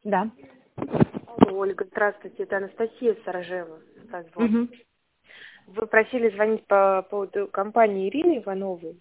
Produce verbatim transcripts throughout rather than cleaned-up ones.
Да. Алло, Ольга, здравствуйте, это Анастасия Сторожева. Позвон. Угу. Вы просили звонить по поводу компании Ирины Ивановой.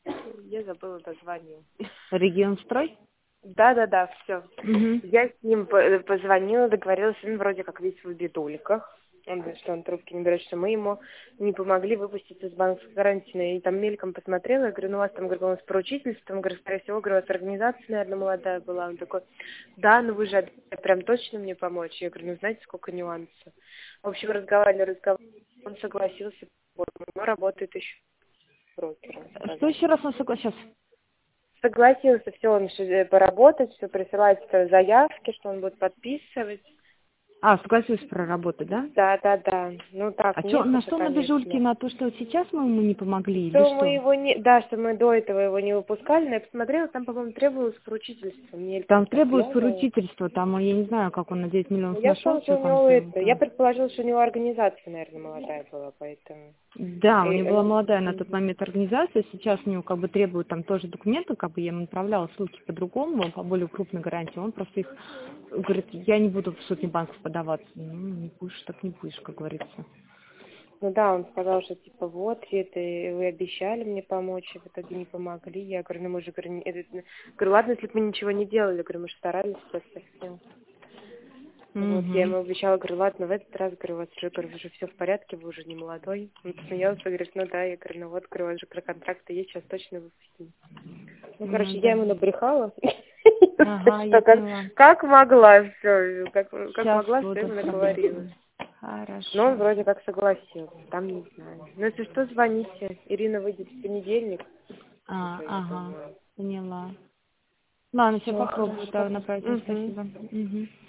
Я забыла название. Регион строй? Да-да-да, все. Угу. Я с ним по- позвонила, договорилась, он вроде как весь в бедульках. Он говорит, что он трубки не берет, что мы ему не помогли выпустить из банковской карантина. И там мельком посмотрела, я говорю, ну у вас там, говорю, у нас поручительство, он говорит, скорее всего, говорю, у вас организация, наверное, молодая была. Он такой, да, ну вы же обещали прям точно мне помочь. Я говорю, ну знаете, сколько нюансов. В общем, разговаривали, разговаривали, он согласился, вот, но работает еще брокером, Что сказал. еще раз он согласился? Согласился, все, он еще поработать, все присылает заявки, что он будет подписывать. А, согласился проработать, да? Да, да, да. Ну так, А что, на нехотя, что надо жульки? конечно. На то, что сейчас мы ему не помогли или Что мы что? его не... Да, что мы до этого его не выпускали, но я посмотрела, там, по-моему, требовалось поручительство. Мельком Там так требует глянула. поручительство, там, я не знаю, как он на девять Ну, миллионов я нашел, сказала, что что у там него сделал, это... Я да. предположила, что у него организация, наверное, молодая была, поэтому... Да, у И, него была э, молодая на тот мгм. момент организация, сейчас у него как бы требуют там тоже документы, как бы я ему направляла ссылки по-другому, по более крупной гарантии, он просто их говорит, я не буду в сотни банков подаваться. Ну, не будешь, так не будешь, как говорится. Ну да, он сказал, что типа вот, это вы обещали мне помочь, и в итоге не помогли. Я говорю, ну мы же, говорю, не- это- говорю, ладно, если бы мы ничего не делали, говорю, мы же старались сейчас совсем. Вот, я Угу. ему обещала, говорю, ладно, в этот раз, говорю, у вас уже, говорю, уже все в порядке, вы уже не молодой. Он посмеялся, говорит, ну да, я говорю, ну вот, говорю, у вас же про контракты есть, сейчас точно выпустим. Ну, Ну короче, я да. ему набрехала, Ага, что я как, поняла. как могла, все, как, как Сейчас могла, все буду ему наговорила. смотреть. Но он Хорошо. вроде как согласился, там не знаю. Ну, если что, звоните. Ирина выйдет в понедельник А, уже, я ага, думаю. поняла. Ладно, все Все, попробую хорошо. тогда направить. Угу. Спасибо. Угу.